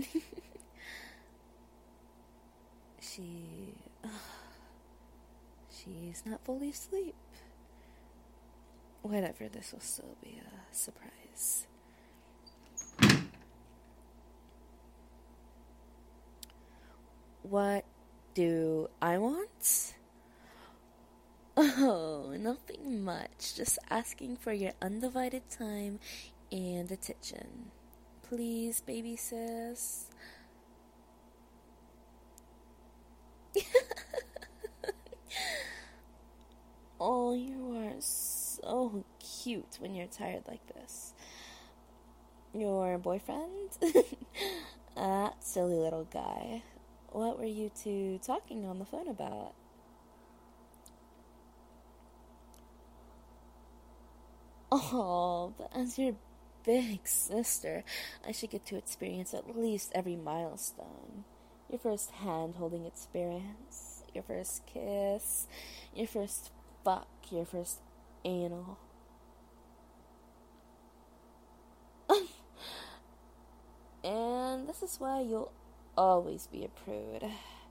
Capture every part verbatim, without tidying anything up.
she... Uh, she's not fully asleep. Whatever, this will still be a surprise. What do I want? Oh, nothing much. Just asking for your undivided time and attention. Please, baby sis. Oh, you are so cute when you're tired like this. Your boyfriend? That silly little guy. What were you two talking on the phone about? Oh, but as your big sister, I should get to experience at least every milestone. Your first hand-holding experience, your first kiss, your first fuck, your first anal. And this is why you'll always be a prude.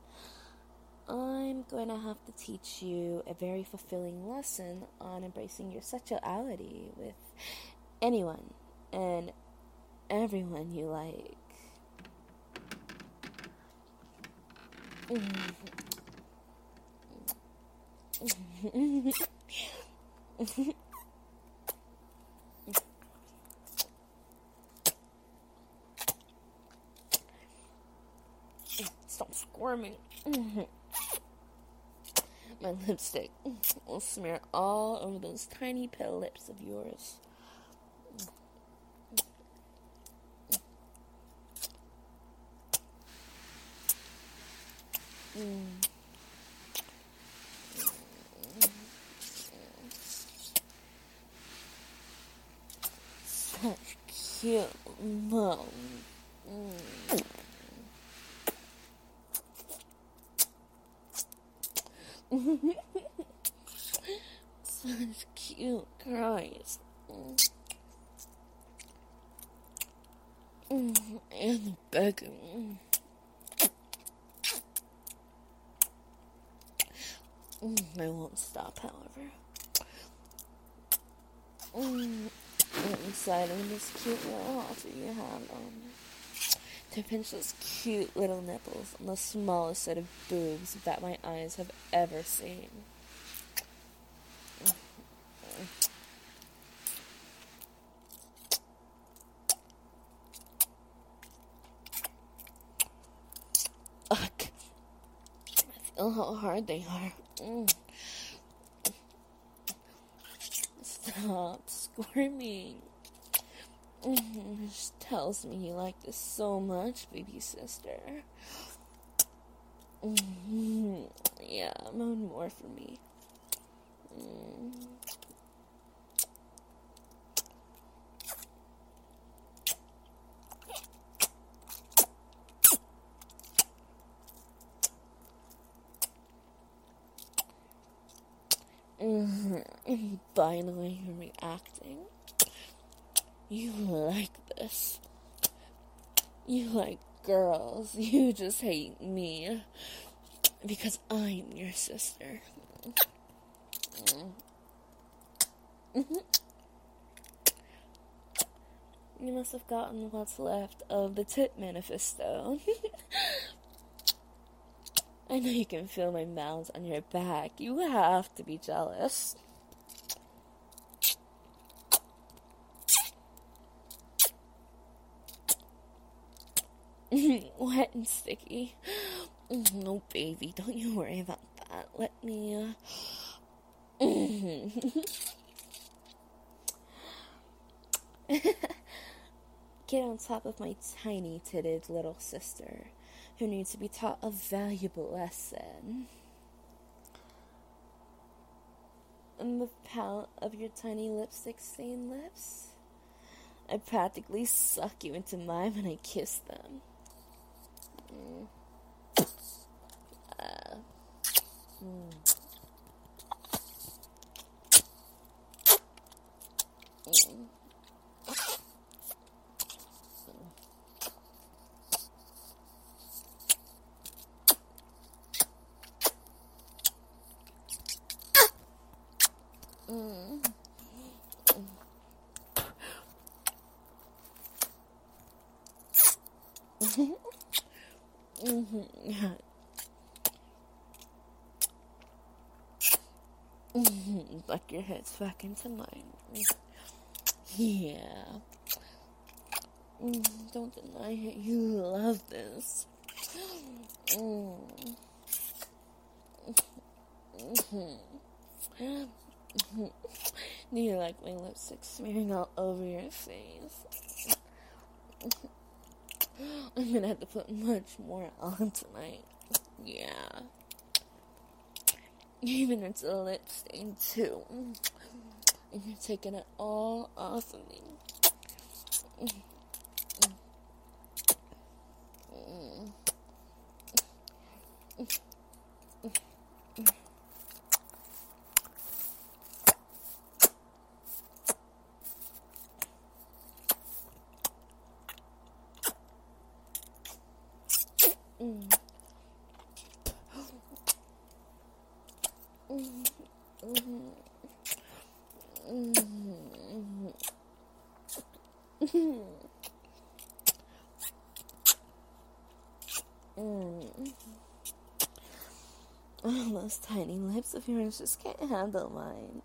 I'm going to have to teach you a very fulfilling lesson on embracing your sexuality with anyone and everyone you like. Stop squirming. My lipstick will smear all over those tiny pale lips of yours. Mm. Such cute mom. Mm. Such cute cries. Mm. Mm. And begging. Mm. I won't stop, however. Mm. I'm excited when this cute little halter you have on to pinch those cute little nipples on the smallest set of boobs that my eyes have ever seen. Ugh. I feel how hard they are. Mm. Stop squirming. Mm, it tells me you like this so much, baby sister. Mm, yeah, moan more for me. Mm. Mm. By the way you're reacting, you like this. You like girls. You just hate me because I'm your sister. Mm-hmm. You must have gotten what's left of the tit manifesto. I know you can feel my mouths on your back. You have to be jealous. Wet and sticky. No, baby, don't you worry about that. Let me, uh... get on top of my tiny-titted little sister, who needs to be taught a valuable lesson. And the pout of your tiny lipstick-stained lips? I practically suck you into mine when I kiss them. Mm. Uh. Mm. Mm. Mm-hmm. Like your head's back into mine. Yeah. Mm, don't deny it. You love this. Mm. Mm-hmm. Do you like my lipstick smearing all over your face? I'm gonna have to put much more on tonight. Yeah. Even it's a lip stain too. And you're taking it all off of me. Mm. Mm. Mm. Mm. Mm. Oh, those tiny lips of yours just can't handle mine.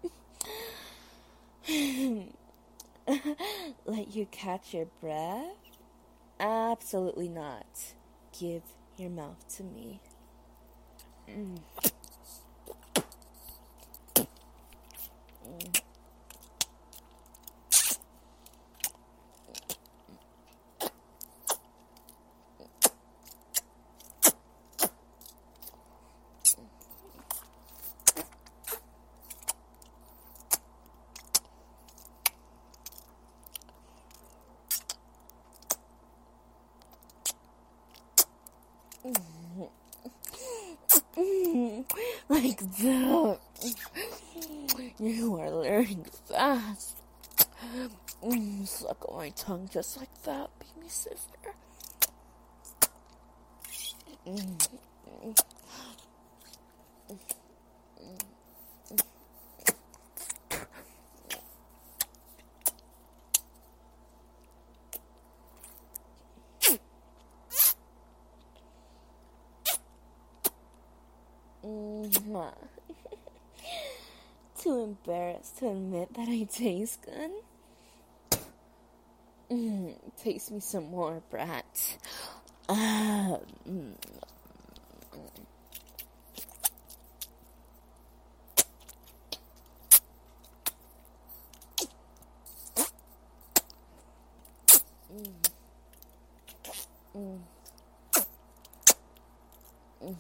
Let you catch your breath? Absolutely not. Give your mouth to me. Mm. Mm. Mm. Like that. You are learning fast. Mm. Suck on my tongue just like that, baby sister. Mm. Mm. Too embarrassed to admit that I taste good? Mm. Taste me some more, brat. Ah. Mm. Mm. Mm.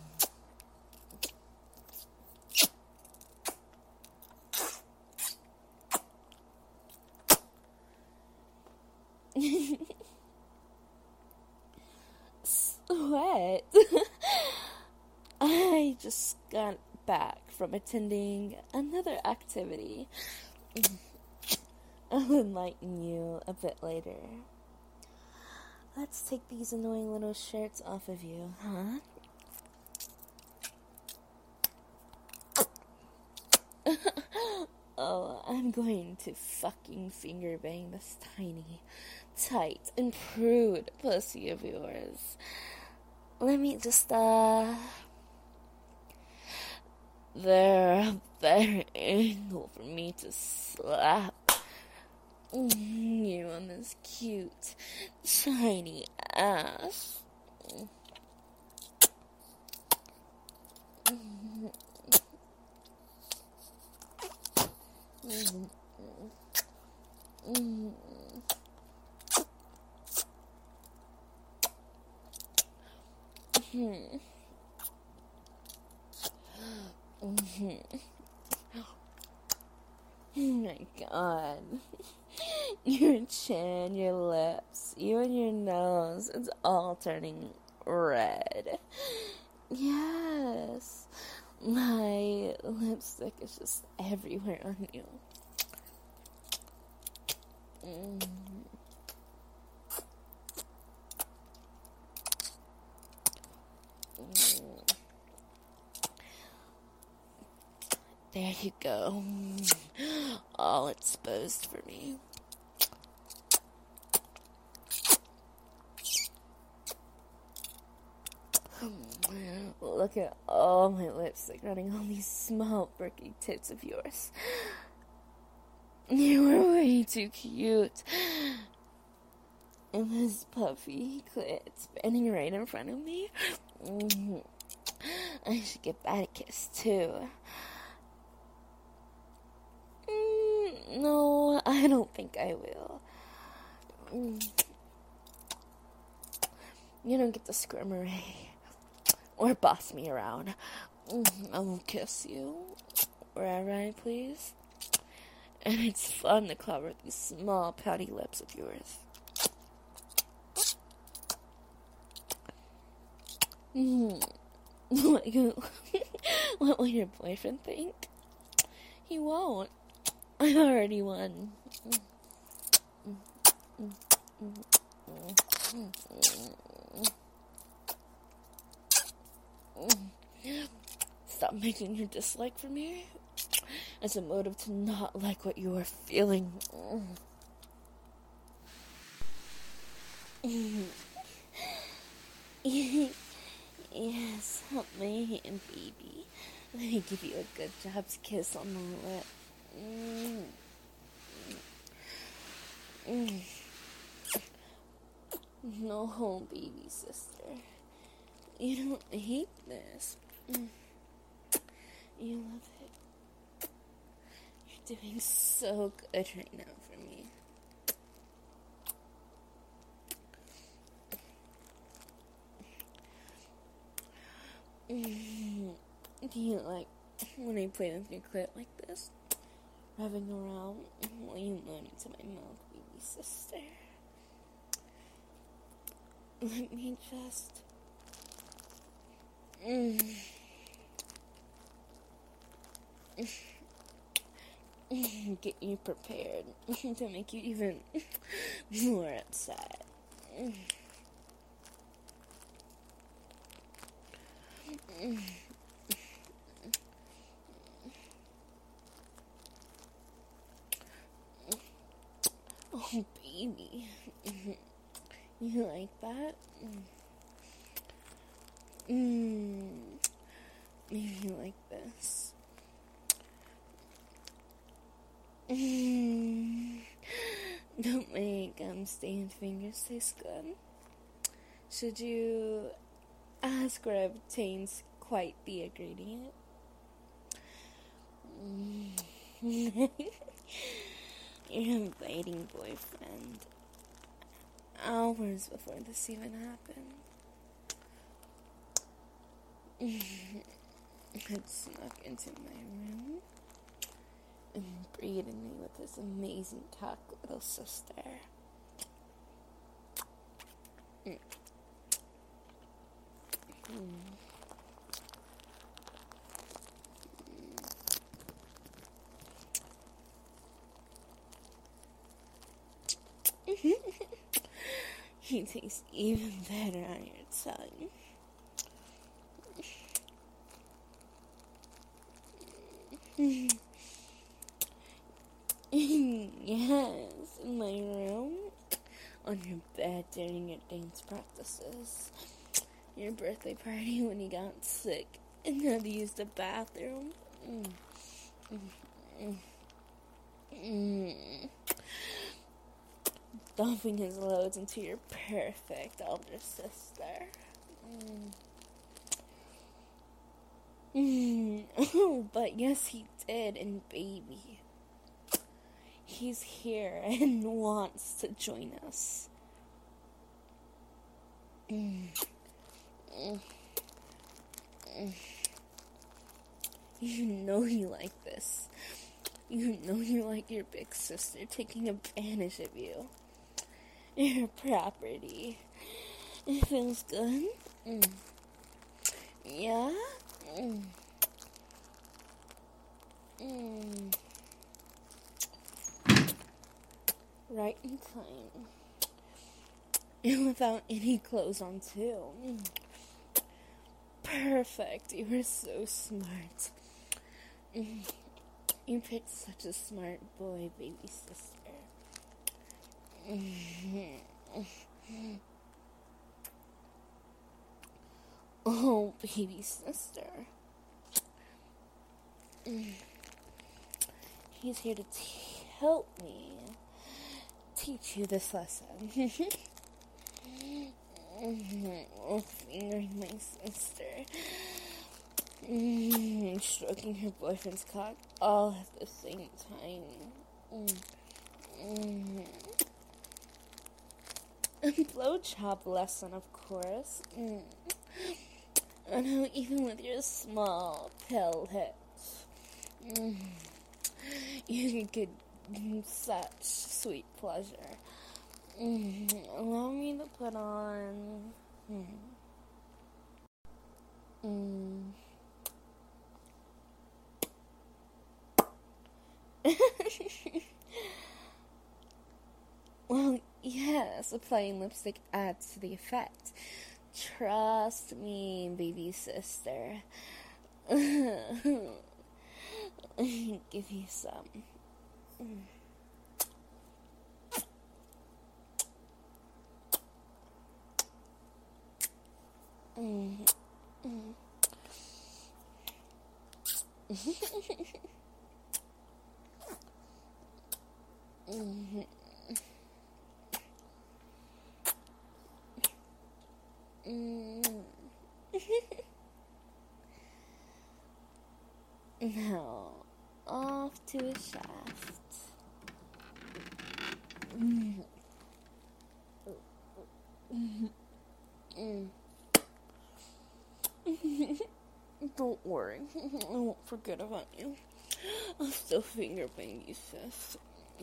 Sweat. I just got back from attending another activity. I'll enlighten you a bit later. Let's take these annoying little shirts off of you, huh? Oh, I'm going to fucking finger bang this tiny, tight, and prude pussy of yours. Let me just, uh... There, a better angle for me to slap you on this cute, shiny ass. Mm. Mm. Mm. Mm. Oh my god. Your chin, your lips, even your nose, it's all turning red. Yes. My lipstick is just everywhere on you. Mm. Mm. There you go. All exposed for me. Look at all my lipstick running on these small, perky tits of yours. You were way too cute. And this puffy clit spinning right in front of me. Mm-hmm. I should get that a kiss, too. Mm, no, I don't think I will. Mm. You don't get to scream away or boss me around. Mm, I will kiss you wherever I please. And it's fun to cover these small, pouty lips of yours. Mm. What, what will your boyfriend think? He won't. I've already won. Stop making your dislike for me as a motive to not like what you are feeling. Yes, help my hand, baby. Let me give you a good job's kiss on the lip. Mm. Mm. No, baby sister. You don't hate this. Mm. You love it. You're doing so good right now for me. Mm. Do you like when I play with your clit like this? Rubbing around while you moan into my mouth, baby sister. Let me just mm. get you prepared to make you even more upset. Oh, baby. You like that? Mm. Maybe you like this. Mm. Don't make gum stained fingers taste good. Should you ask what obtains quite the ingredient? Mm. You're inviting boyfriend hours before this even happened. Had snuck into my room and greeted me with his amazing talk, little sister. Mm. Mm. He tastes even better on your tongue. Yes, in my room, on your bed during your dance practices, your birthday party when you got sick and had to use the bathroom. Mm. Mm. Mm. Dumping his loads into your perfect older sister. Mm. Mm. Oh, but yes, he did, and baby, he's here and wants to join us. Mm. Mm. Mm. You know you like this. You know you like your big sister taking advantage of you. Your property. It feels good. Mm. Yeah? Mm. Mm. Right in time. And without any clothes on, too. Mm. Perfect. You were so smart. Mm. You picked such a smart boy, baby sister. Mm. Oh, baby sister. He's here to t- help me teach you this lesson. Oh, fingering my sister. Mm, stroking her boyfriend's cock all at the same time. Mm. Mm. A blowjob lesson, of course. Mm. And how even with your small pill hips, mm, you get such sweet pleasure. Mm. Allow me to put on. Mm. Mm. Well, yes, applying lipstick adds to the effect. Trust me, baby sister. Give you some. Mm. Mm. Mm-hmm. Mm. Now, off to a shaft. Mm. Mm. Don't worry, I won't forget about you. I'll still finger bang you, sis.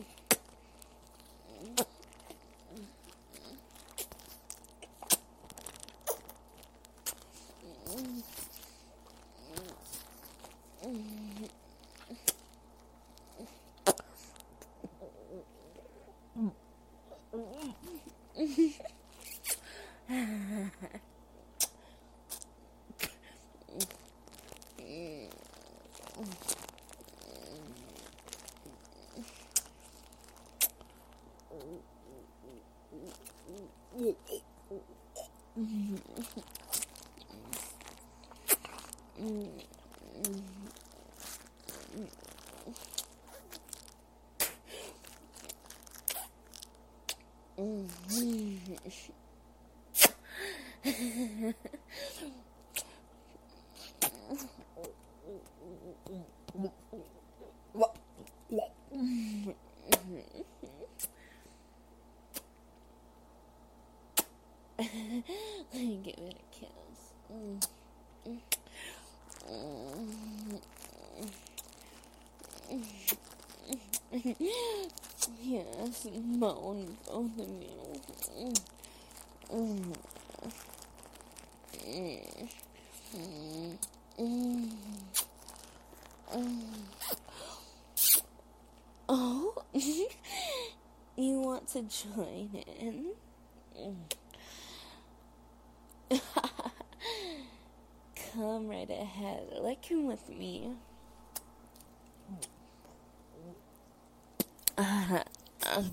Give it a kiss. Mm. Mm. Yes, moan both of you. Mm. Mm. Mm. Mm. Mm. Oh, you want to join in? Come right ahead, lick him with me. Uh, um.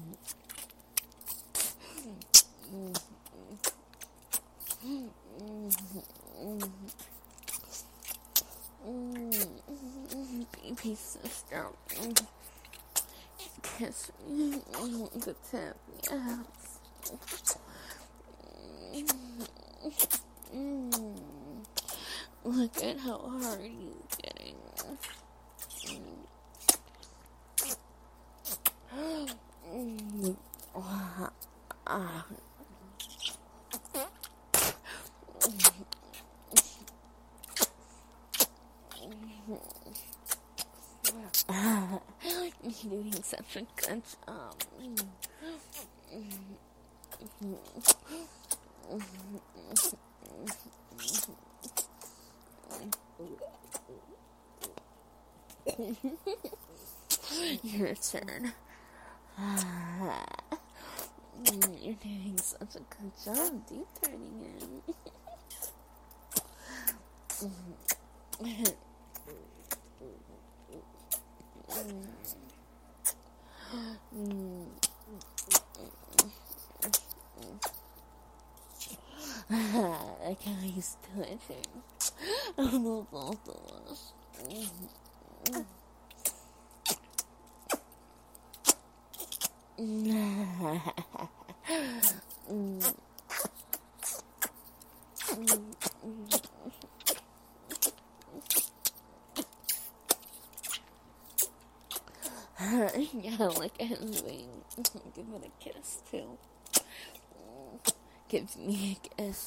Baby sister, kiss me. Good tip, yes. Look at how hard he's getting. You're doing such a good job. Your turn. You're doing such a good job deep turning him. like how he's touching of the both of us. Yeah, like a wing. Give it a kiss too. Gives me a kiss.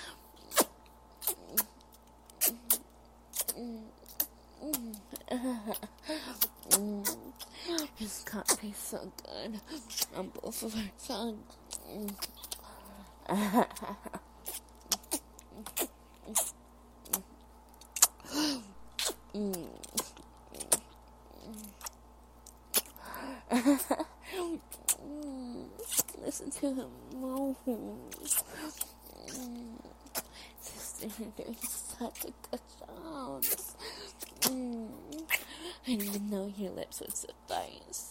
His cock tastes so good on both of our tongues. Listen to him moan. Sister, you're doing such a good job. Mm. I didn't even know your lips would suffice.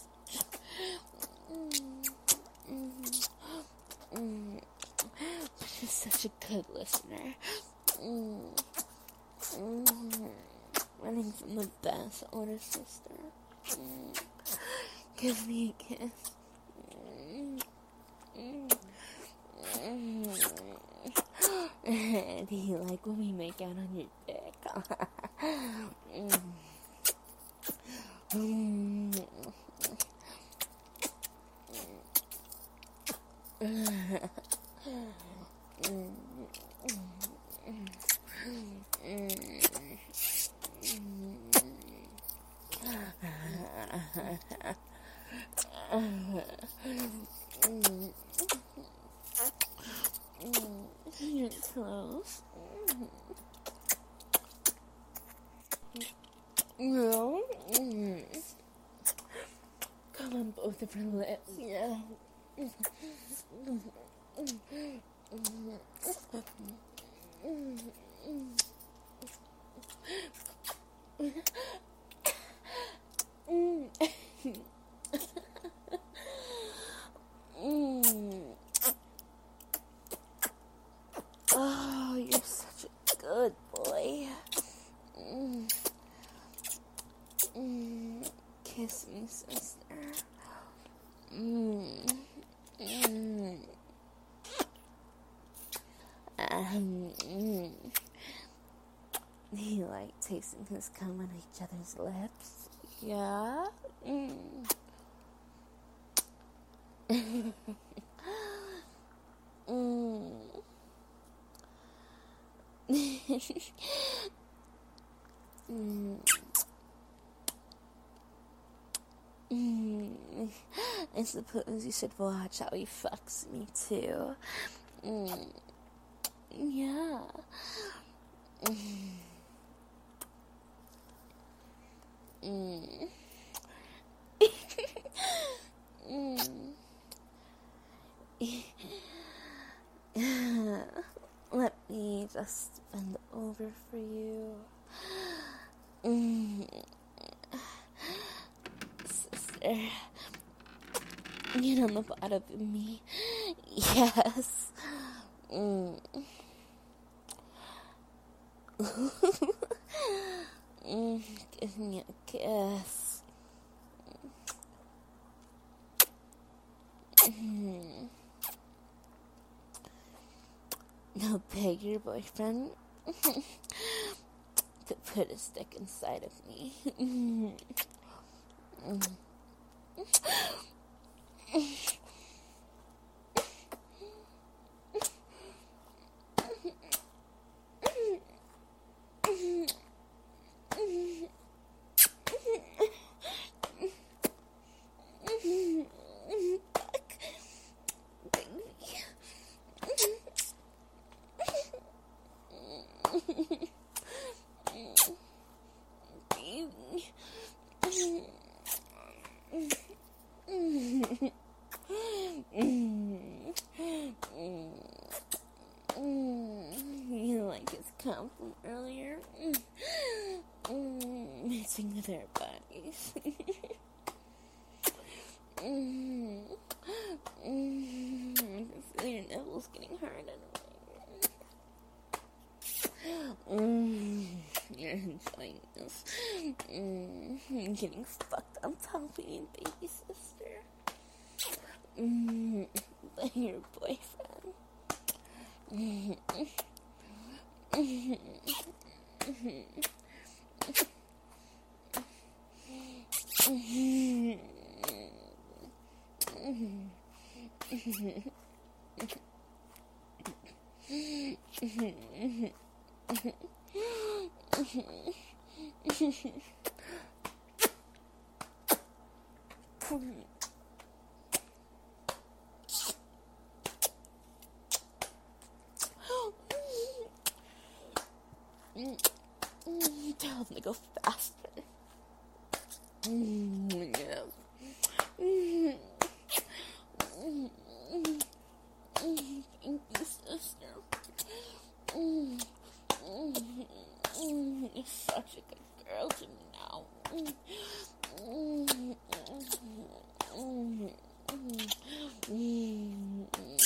Mm. Mm. Mm. But you're such a good listener. Mm. Mm. Running from the best older sister. Mm. Give me a kiss. Mm. Mm. Mm. And do you like when we make out on your dick? mm. Mm. You're close. No. Come on, both of her lips. Yeah. Oh, you're such a good boy. Mm. Mm. Kiss me, sister. Mm. Mm. Um, mm. Do you like tasting his cum on each other's lips? Yeah? Mm. mm. mm. Mm. I suppose you should watch how he fucks me too. Mm. Yeah. Mm. Mm. mm. Let me just bend over for you. Mm. Sister, get on the bottom of me. Yes. Mm. mm. Give me a kiss. Mm. Now beg your boyfriend to put his dick inside of me. Mm. Mm. You like his cum from earlier? Mixing with our bodies. mm. Mm. I feel your nipples getting hard anyway. Mm, getting fucked on top of you, baby sister. Mm, by your boyfriend. Mm, mm, Tell him to go faster. Mm, yeah. Mm, mm, mm, mm, thank you, sister. Mm, mm, mm, you're such a good girl to me now. Mm, mm, mm, mm, mm,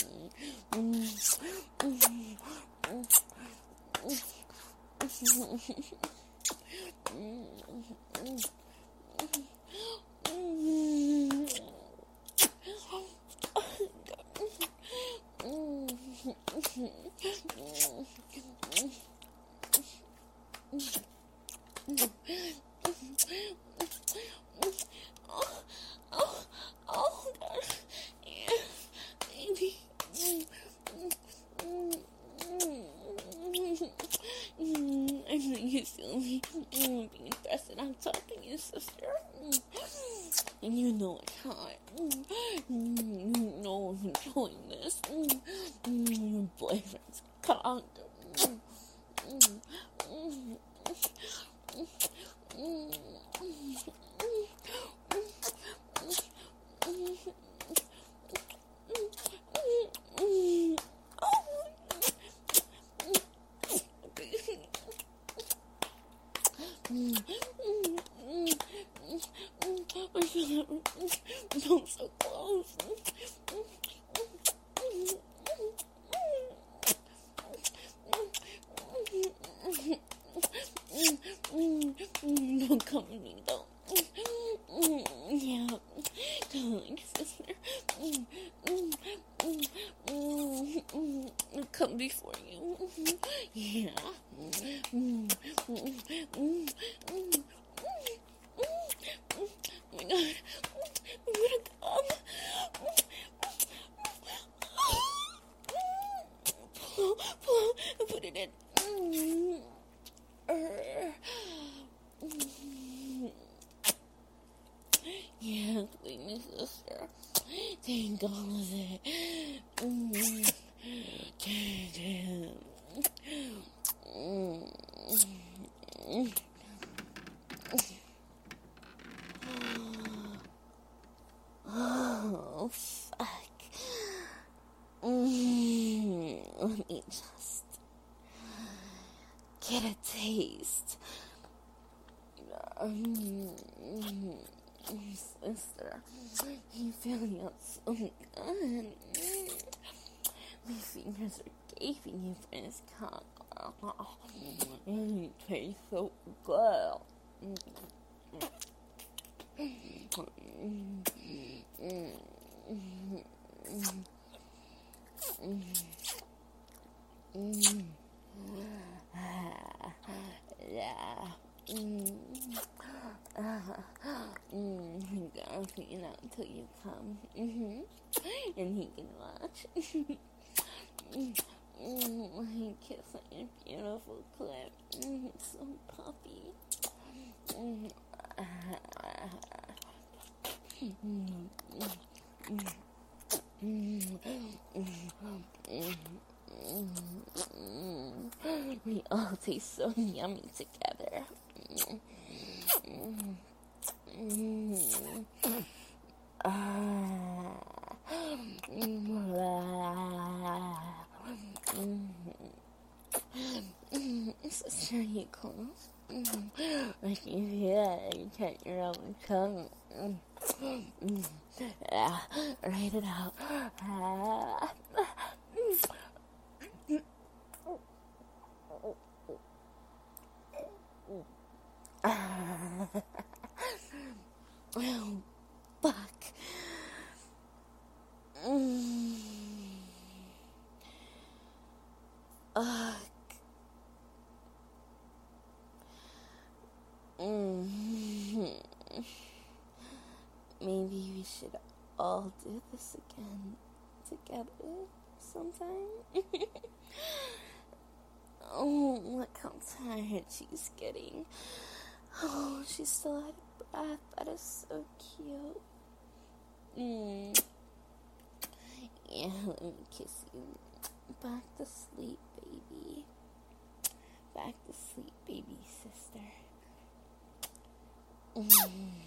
oh, oh, oh, God. Yeah, baby. I know you feel me being stressed and I'm talking to your sister. And you know it's hot. You know I'm enjoying this. Your boyfriend's cock. I'm so close. Don't come to me though. Yeah, come on, sister. I'll come before you. Yeah. Oh my God. I'm gonna come. Pull, pull, put it in. Yeah, wait, my sister. Take all of it. Take it. Oh, fuck. Mm, let me just get a taste. Um, sister, you feeling out so good. My fingers are gaping you for this cock. And you taste so good. Yeah. I'll clean out until you come. Mm-hmm. And he can watch. Mm, kiss on your beautiful clip. Mm, so puppy. Mm. We all taste so yummy together. Sister, you close? I can hear it. You can't your own tongue. Yeah, write it out. Oh, fuck. Mm. Ugh. Mm. Maybe we should all do this again together sometime. Oh, look how tired she's getting. Oh, she's still out of breath. That is so cute. Mm. Yeah, let me kiss you. Back to sleep, baby. Back to sleep, baby sister. Mm.